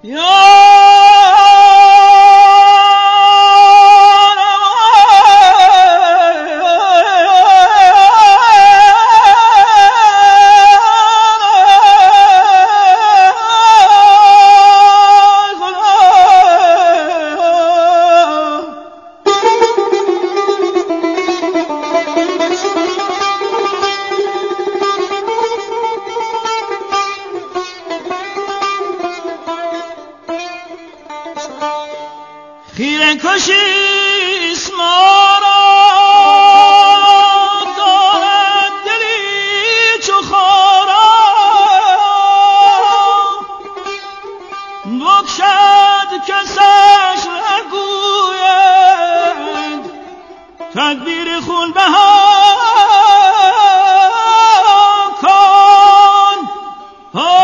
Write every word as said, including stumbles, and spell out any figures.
خیره کشیست ما را دارد دلی چو خارا بکشد کسش نگوید تدبیر خون بها کن.